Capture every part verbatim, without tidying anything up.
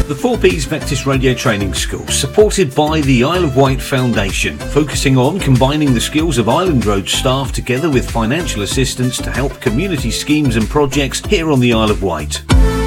The four Ps Baptist Radio Training School, supported by the Isle of Wight Foundation, focusing on combining the skills of Island Road staff together with financial assistance to help community schemes and projects here on the Isle of Wight.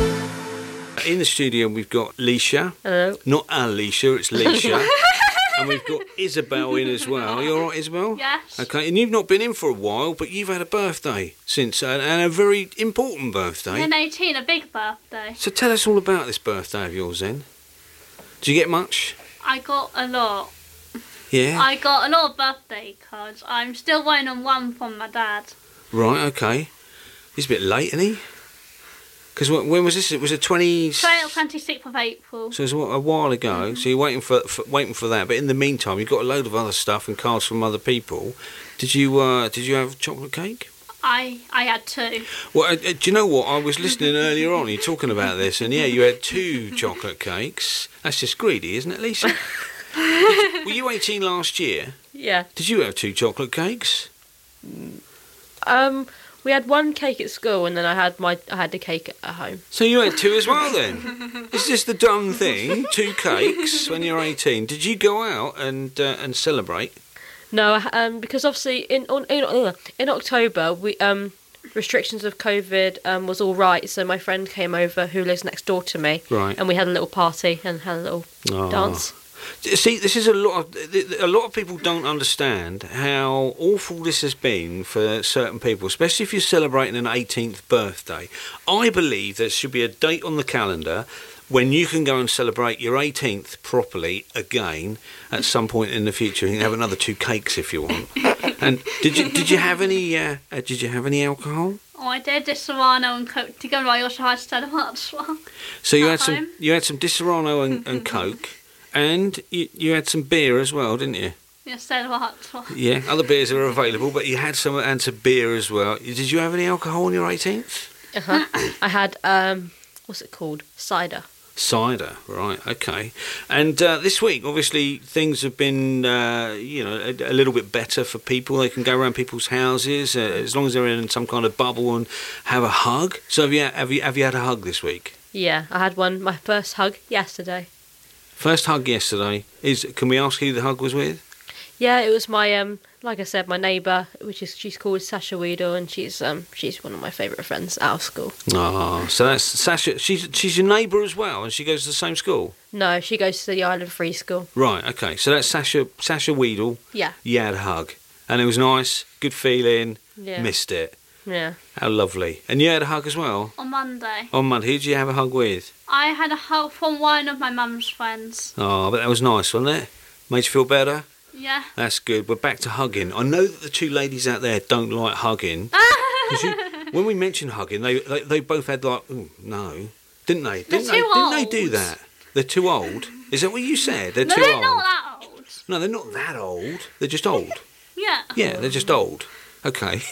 In the studio we've got Leisha. Hello. Not Alicia, it's Leisha. And we've got Isabel in as well. You all right, Isabel? Yes. Okay, and you've not been in for a while, but you've had a birthday since, and, and a very important birthday. I'm eighteen, a big birthday. So tell us all about this birthday of yours then. Do you get much? I got a lot. Yeah? I got a lot of birthday cards. I'm still waiting on one from my dad. Right, okay. He's a bit late, isn't he? Because when was this? It was a twenty... twenty-sixth of April. So it was a while ago. Mm-hmm. So you're waiting for, for waiting for that. But in the meantime, you've got a load of other stuff and cards from other people. Did you uh, did you have chocolate cake? I I had two. Well, uh, do you know what? I was listening earlier on. You're talking about this, and yeah, you had two chocolate cakes. That's just greedy, isn't it, Lisa? you, were you eighteen last year? Yeah. Did you have two chocolate cakes? Um, we had one cake at school, and then I had my I had the cake at home. So you had two as well, then? Is this the done thing? Two cakes when you're eighteen. Did you go out and uh, and celebrate? No, um, because obviously in on in, in October we um restrictions of COVID um was all right, so my friend came over who lives next door to me, right, and we had a little party and had a little oh. dance. See, this is a lot of a lot of people don't understand how awful this has been for certain people, especially if you're celebrating an eighteenth birthday. I believe there should be a date on the calendar when you can go and celebrate your eighteenth properly again at some point in the future. You can have another two cakes if you want. And did you did you have any uh, uh, did you have any alcohol? Oh, I did Disaronno and Coke together. I also had Stella Artois as well. So you At had some home. you had some Disaronno and, and Coke, and you, you had some beer as well, didn't you? Yeah, Stella Artois. Yeah, other beers are available, but you had some and some beer as well. Did you have any alcohol on your eighteenth? Uh-huh. I had um what's it called? Cider. Cider, right, okay. And uh, this week, obviously, things have been, uh, you know, a, a little bit better for people. They can go around people's houses uh, as long as they're in some kind of bubble and have a hug. So have you, have you, have you had a hug this week? Yeah, I had one, my first hug yesterday. First hug yesterday. Is Can we ask who the hug was with? Yeah, it was my, um, like I said, my neighbour, which is, she's called Sasha Weedle, and she's um, she's one of my favourite friends out of school. Oh, so that's Sasha. She's she's your neighbour as well, and she goes to the same school? No, she goes to the Island Free School. Right, okay. So that's Sasha Sasha Weedle. Yeah. You had a hug. And it was nice, good feeling, Yeah. missed it. Yeah. How lovely. And you had a hug as well? On Monday. On Monday. Who did you have a hug with? I had a hug from one of my mum's friends. Oh, but that was nice, wasn't it? Made you feel better? Yeah. That's good. We're back to hugging. I know that the two ladies out there don't like hugging. 'Cause you, when we mentioned hugging, they, they they both had like, oh, no. Didn't they? Didn't They're they, too didn't they old. do that? They're too old? Is that what you said? They're No, too they're old? not that old. No, they're not that old. They're just old. Yeah. Yeah, they're just old. Okay.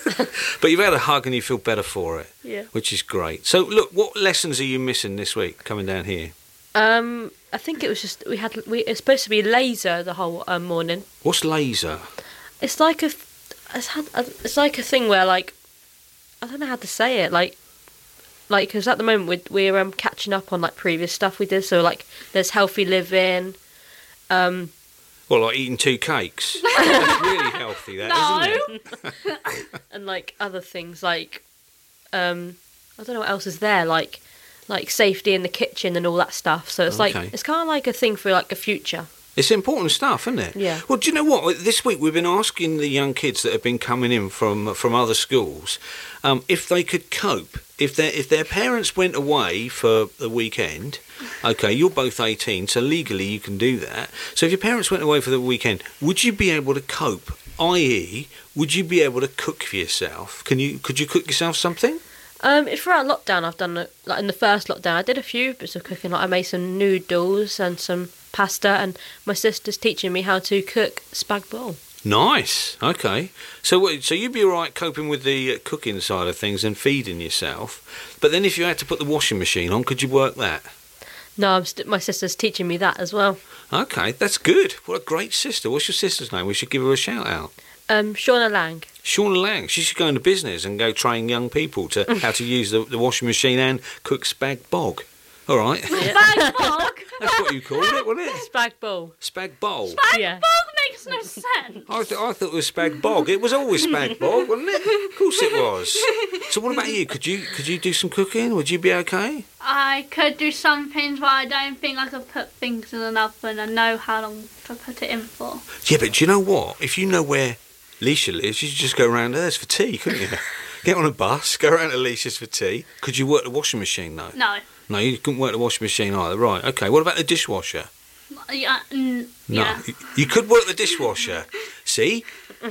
But you've had a hug and you feel better for it. Yeah. Which is great. So, look, what lessons are you missing this week coming down here? Um, I think it was just, we had, we, it's supposed to be laser the whole um, morning. What's laser? It's like a, it's, had, it's like a thing where, like, I don't know how to say it, like, like, because at the moment we're, we're um, catching up on, like, previous stuff we did, so, like, there's healthy living, um... Well, like eating two cakes. That's really healthy, that, No. isn't it? and, like, other things, like, um, I don't know what else is there, like, like safety in the kitchen and all that stuff, so it's, Okay. like, it's kind of like a thing for, like, a future. It's important stuff, isn't it? Yeah. Well, do you know what? This week we've been asking the young kids that have been coming in from from other schools um, if they could cope. If their if their parents went away for the weekend, okay, you're both eighteen, so legally you can do that. So if your parents went away for the weekend, would you be able to cope? that is, would you be able to cook for yourself? Can you could you cook yourself something? Um, throughout lockdown, I've done it, like in the first lockdown, I did a few bits of cooking. Like I made some noodles and some pasta, and my sister's teaching me how to cook spag bol. Nice. Okay. So, what- so you'd be all right coping with the uh, cooking side of things and feeding yourself. But then, if you had to put the washing machine on, could you work that? No, I'm st- my sister's teaching me that as well. Okay, that's good. What a great sister. What's your sister's name? We should give her a shout out. Um, Shauna Lang. Shauna Lang. She should go into business and go train young people to how to use the, the washing machine and cook spag bog. All right. Spag bog. That's what you called it, wasn't it? Spag bowl. Spag bowl. Spag Yeah. bog makes no sense. I, th- I thought it was spag bog. It was always spag bog, wasn't it? Of course it was. So what about you? Could you could you do some cooking? Would you be okay? I could do some things, but I don't think I could put things in an oven and know how long to put it in for. Yeah, but do you know what? If you know where Leisha lives, you should just go around hers for tea, couldn't you? Get on a bus, go around to Leisha's for tea. Could you work the washing machine though? No. No, you couldn't work the washing machine either. Right, okay. What about the dishwasher? Yeah. Mm, No, yeah. you- you could work the dishwasher. See?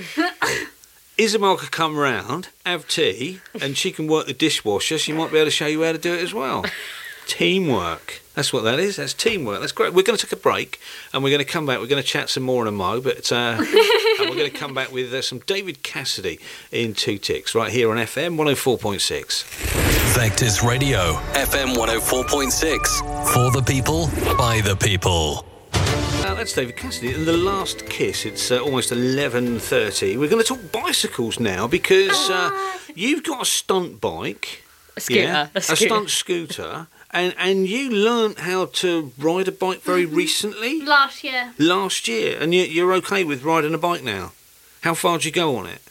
Isabel could come round, have tea, and she can work the dishwasher. She might be able to show you how to do it as well. Teamwork. That's what that is. That's teamwork. That's great. We're going to take a break, and we're going to come back. We're going to chat some more in a mo, but uh, and we're going to come back with uh, some David Cassidy in two ticks right here on F M one oh four point six. Vectis Radio, F M one oh four point six. For the people, by the people. Uh, that's David Cassidy and The Last Kiss. It's uh, almost eleven thirty. We're going to talk bicycles now because uh, you've got a stunt bike. A scooter. Yeah, A a scooter. stunt scooter. And, and you learnt how to ride a bike very recently? Last year. Last year. And you, you're okay with riding a bike now? How far did you go on it?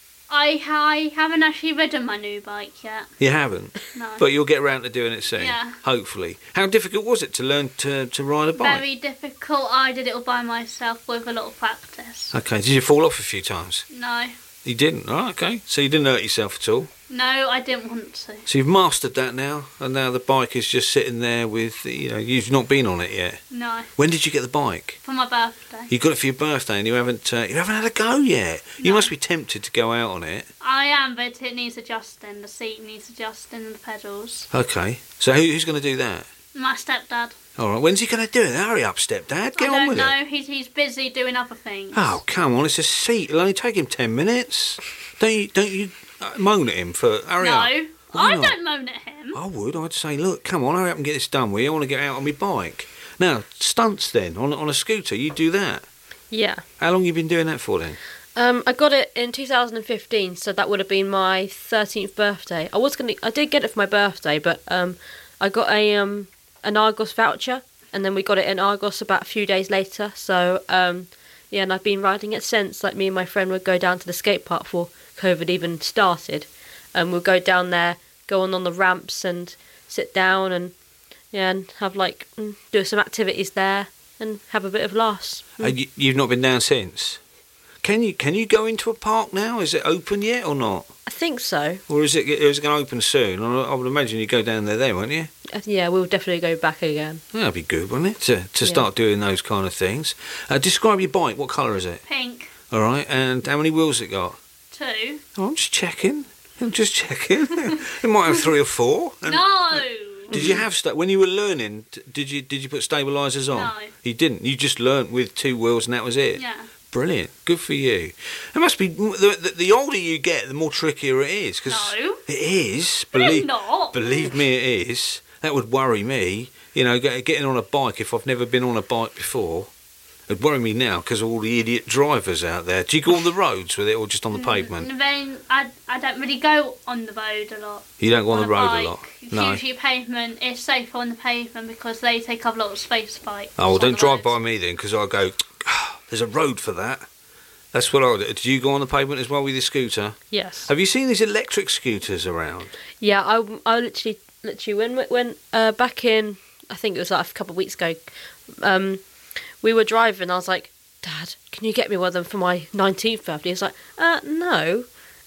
I I haven't actually ridden my new bike yet. You haven't? No. But you'll get around to doing it soon? Yeah. Hopefully. How difficult was it to learn to, to ride a bike? Very difficult. I did it all by myself with a lot of practice. Okay. Did you fall off a few times? No. You didn't? Oh, okay. So you didn't hurt yourself at all? No, I didn't want to. So you've mastered that now, and now the bike is just sitting there with, you know, you've not been on it yet. No. When did you get the bike? For my birthday. You got it for your birthday, and you haven't, uh, you haven't had a go yet. You No. must be tempted to go out on it. I am, but it needs adjusting. The seat needs adjusting and the pedals. Okay. So who, who's going to do that? My stepdad. All right. When's he going to do it? Hurry up, stepdad. Get I on don't with know. it. He's he's busy doing other things. Oh, come on. It's a seat. It'll only take him ten minutes. Don't you? Don't you uh, moan at him for hurry no, up? Why I not? don't moan at him. I would. I'd say, look, come on, hurry up and get this done with you. I want to get out on my bike. Now, stunts then on on a scooter. You do that. Yeah. How long you been doing that for then? Um, I got it in two thousand fifteen, so that would have been my thirteenth birthday. I was gonna, I did get it for my birthday, but um, I got a um an Argos voucher, and then we got it in Argos about a few days later. So um, yeah, and I've been riding it since. Like me and my friend would go down to the skate park before COVID even started, and we'd go down there, go on on the ramps, and sit down and yeah, and have like mm, do some activities there and have a bit of laughs. Uh, you, you've not been down since. Can you can you go into a park now? Is it open yet or not? I think so. Or is it is it going to open soon? I I would imagine you go down there then, won't you? Uh, Yeah, we'll definitely go back again. That'd be good, wouldn't it? To to Yeah. start doing those kind of things. Uh, describe your bike. What colour is it? Pink. All right, and how many wheels it got? Two. Oh, I'm just checking. I'm just checking. It might have three or four. And No. Did you have sta- when you were learning? d- Did you did you put stabilisers on? No. You didn't. You just learnt with two wheels and that was it. Yeah. Brilliant. Good for you. It must be the, the, the older you get, the more trickier it is. 'Cause No. it is. No, Believe not. believe me, it is. That would worry me. You know, get, getting on a bike if I've never been on a bike before. It'd worry me now because of all the idiot drivers out there. Do you go on the roads with it or just on the pavement? And then I, I don't really go on the road a lot. You don't go on, on the a road bike. a lot. It's No. usually pavement. It's safer on the pavement because they take up a lot of space bikes. Oh, well, on don't the drive by roads. me then because I go, "Ah, there's a road for that. That's what I do. Do you go on the pavement as well with your scooter? Yes. Have you seen these electric scooters around? Yeah, I, I literally, literally, when when uh, back in, I think it was like a couple of weeks ago, um, we were driving. I was like, Dad, can you get me one of them for my nineteenth birthday? He's like, uh, no.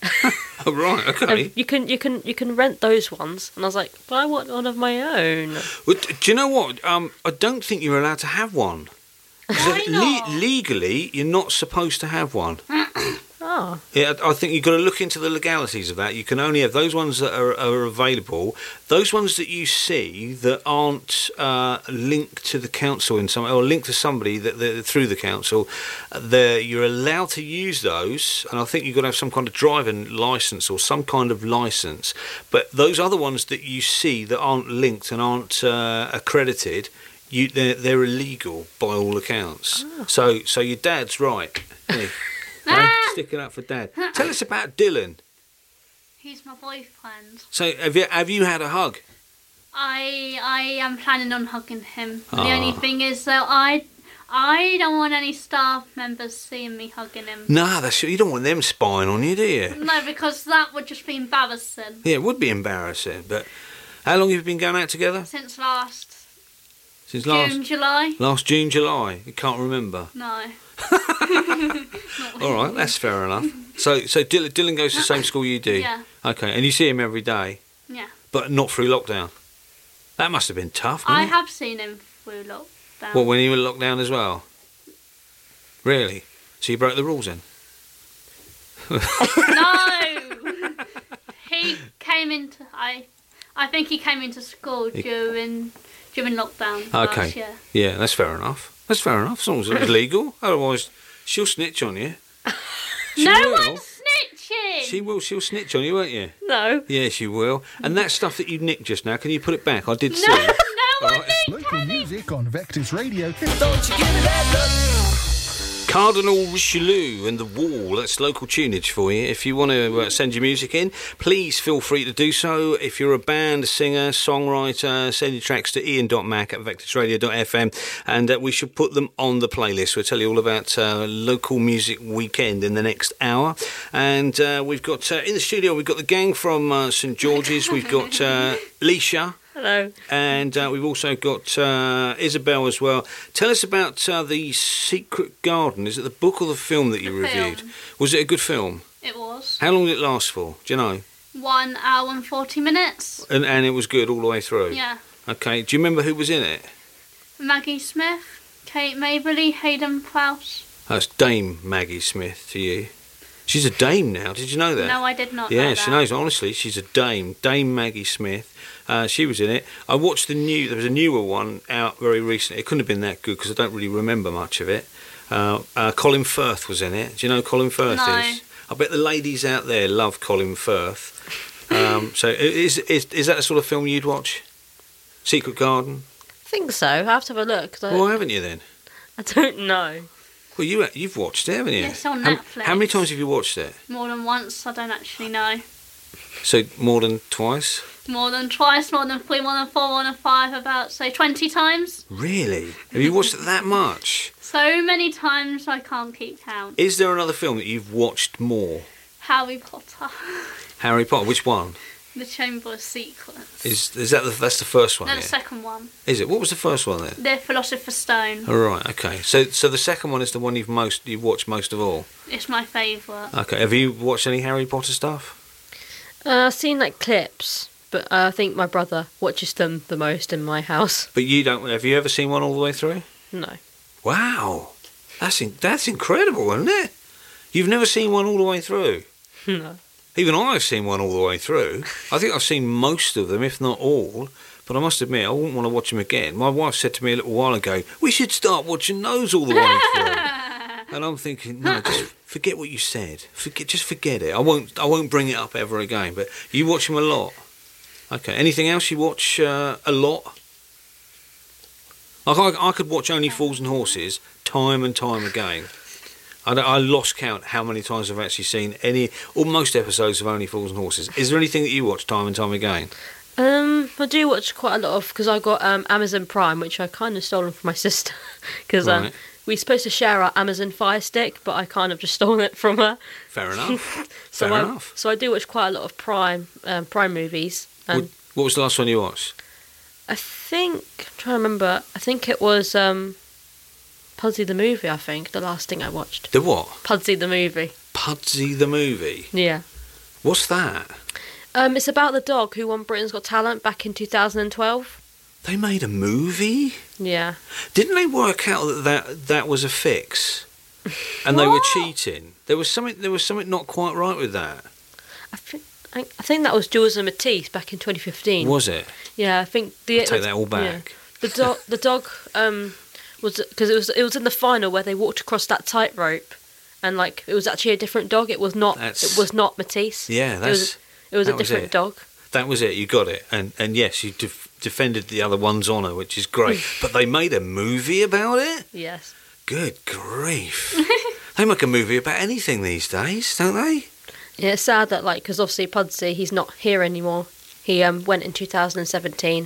Oh, right, okay. Um, you can, you can, you can rent those ones. And I was like, but I want one of my own. Well, d- do you know what? Um, I don't think you're allowed to have one. 'Cause Why le- not? legally, you're not supposed to have one. Oh, Yeah, I I think you've got to look into the legalities of that. You can only have those ones that are, are available. Those ones that you see that aren't uh, linked to the council in some or linked to somebody that that- through the council, the, you're allowed to use those. And I think you've got to have some kind of driving license or some kind of license. But those other ones that you see that aren't linked and aren't uh, accredited, you they're, they're illegal by all accounts. So so your dad's right. Yeah. Ah! Sticking up for Dad. Tell us about Dylan. He's my boyfriend. So have you have you had a hug? I I am planning on hugging him. The Ah. only thing is though, I I don't want any staff members seeing me hugging him. No, that's you don't want them spying on you, do you? No, because that would just be embarrassing. Yeah, it would be embarrassing. But how long have you been going out together? Since last Since last June, July. last June, July. You can't remember. No. All right, that's fair enough. So, so Dylan, Dylan goes to the same school you do. Yeah. Okay, and you see him every day, Yeah. but not through lockdown. That must have been tough. I Wasn't it? have seen him through lockdown. What, when you were locked down as well? Really? So you broke the rules then? No. He came into I I think he came into school He- during during lockdown Okay. last year. Yeah, that's fair enough. That's fair enough, as long as it's legal. Otherwise, she'll snitch on you. She No will. one's snitching. She will. She'll snitch on you, won't you? No. Yeah, she will. And that stuff that you nicked just now, can you put it back? I did no, see. no one Alright. nicked Local any. music on Vectis Radio. Cardinal Richelieu and The Wall, that's local tunage for you. If you want to uh, send your music in, please feel free to do so. If you're a band, a singer, songwriter, send your tracks to ian dot mac at vectis radio dot f m and uh, we should put them on the playlist. We'll tell you all about uh, Local Music Weekend in the next hour. And uh, we've got, uh, in the studio, we've got the gang from uh, St George's. We've got uh, Leisha. Hello. And uh, we've also got uh, Isabel as well. Tell us about uh, The Secret Garden. Is it the book or the film that you The reviewed? film. Was it a good film? It was How long did it last for? Do you know? one hour and forty minutes. And, and it was good all the way through? Yeah. Okay. Do you remember who was in it? Maggie Smith, Kate Maberly, Hayden Prowse. That's Dame Maggie Smith to you. She's a dame now. Did you know that? No, I did not Yeah, know she that. knows. Honestly, she's a dame. Dame Maggie Smith. Uh, she was in it. I watched the new. There was a newer one out very recently. It couldn't have been that good because I don't really remember much of it. Uh, uh, Colin Firth was in it. Do you know who Colin Firth No. is? I bet the ladies out there love Colin Firth. Um, so, i- is, is is that the sort of film you'd watch? Secret Garden. I think so. I have to have a look. 'cause I, Why haven't you then? I don't know. Well, you you've watched it, haven't you? Yes, on how, Netflix. how many times have you watched it? More than once, I don't actually know. So more than twice. More than twice, more than three, more than four, more than five, about, say, twenty times. Really? Have you watched it that much? So many times I can't keep count. Is there another film that you've watched more? Harry Potter. Harry Potter. Which one? The Chamber of Secrets. Is is that the, that's the first one? No, Yeah? the second one. Is it? What was the first one then? The Philosopher's Stone. All right. Okay. So so the second one is the one you've most you've watched most of all. It's my favourite. Okay. Have you watched any Harry Potter stuff? Uh, I've seen like clips, but uh, I think my brother watches them the most in my house. But you don't. Have you ever seen one all the way through? No. Wow. That's in, that's incredible, isn't it? You've never seen one all the way through. No. Even I've seen one all the way through. I think I've seen most of them, if not all. But I must admit, I wouldn't want to watch them again. My wife said to me a little while ago, we should start watching those all the way through. And I'm thinking, no, just forget what you said. Forget, just forget it. I won't. I won't bring it up ever again. But you watch them a lot. Okay. Anything else you watch uh, a lot? Like I, I could watch Only Fools and Horses time and time again. I, don't- I lost count how many times I've actually seen any or most episodes of Only Fools and Horses. Is there anything that you watch time and time again? Um, I do watch quite a lot of because I got um Amazon Prime, which I kind of stolen from my sister because um Right. we were supposed to share our Amazon Fire Stick, but I kind of just stole it from her. Fair enough. So Fair I, enough. So I do watch quite a lot of Prime um, Prime movies, and What, what was the last one you watched? I think I'm trying to remember. I think it was um, Pudsey the movie. I think the last thing I watched. The what? Pudsey the movie. Pudsey the movie. Yeah. What's that? Um, it's about the dog who won Britain's Got Talent back in two thousand twelve. They made a movie? Yeah. Didn't they work out that that, that was a fix? And they were What? cheating. There was something. There was something not quite right with that. I think I I think that was Jules and Matisse back in twenty fifteen. Was it? Yeah, I think the Take that all back. yeah. The dog, the dog, um, was because it was it was in the final where they walked across that tightrope, and like it was actually a different dog. It was not. That's- It was not Matisse. Yeah, It that's. was, it was that a was different it. dog. That was it. You got it. And and yes, you def- defended the other one's honour, which is great. But they made a movie about it. Yes. Good grief! They make a movie about anything these days, don't they? Yeah, it's sad that like because obviously Pudsey he's not here anymore. He um went in two thousand seventeen.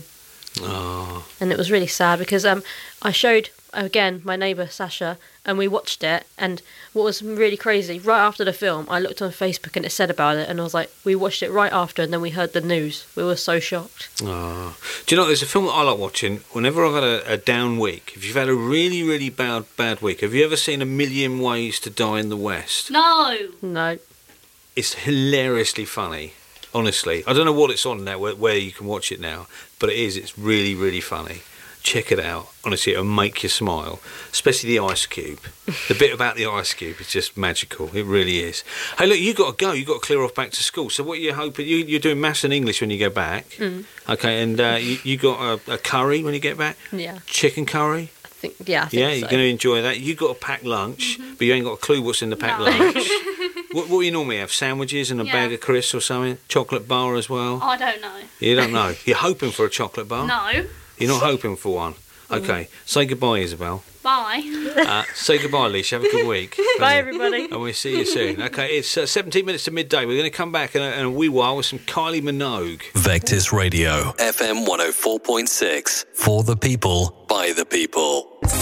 Oh. And it was really sad because um, I showed, again, my neighbour Sasha, and we watched it. And what was really crazy, right after the film, I looked on Facebook and it said about it. And I was like, we watched it right after, and then we heard the news. We were so shocked. Oh. Do you know, there's a film that I like watching whenever I've had a, a down week. If you've had a really, really bad, bad week, have you ever seen A Million Ways to Die in the West? No. No. It's hilariously funny. Honestly, I don't know what it's on now, where, where you can watch it now, but it is. It's really, really funny. Check it out. Honestly, it'll make you smile, especially the ice cube. The bit about the ice cube is just magical. It really is. Hey, look, you got to go. You got to clear off back to school. So, what are you hoping? You, you're doing maths and English when you go back. Mm. Okay, and uh, you, you got a, a curry when you get back. Yeah. Chicken curry. I think. Yeah. I think Yeah, so. you're going to enjoy that. You got to pack lunch, Mm-hmm. but you ain't got a clue what's in the packed No. lunch. What, what do you normally have? Sandwiches and a Yeah. bag of crisps or something? Chocolate bar as well? I don't know. You don't know. You're hoping for a chocolate bar? No. You're not hoping for one? Okay. Say goodbye, Isabel. Bye. Uh, say goodbye, Alicia. Have a good week. Bye, everybody. And we'll see you soon. Okay, it's uh, seventeen minutes to midday. We're going to come back in a, in a wee while with some Kylie Minogue. Vectis Radio, F M one oh four point six. For the people, by the people.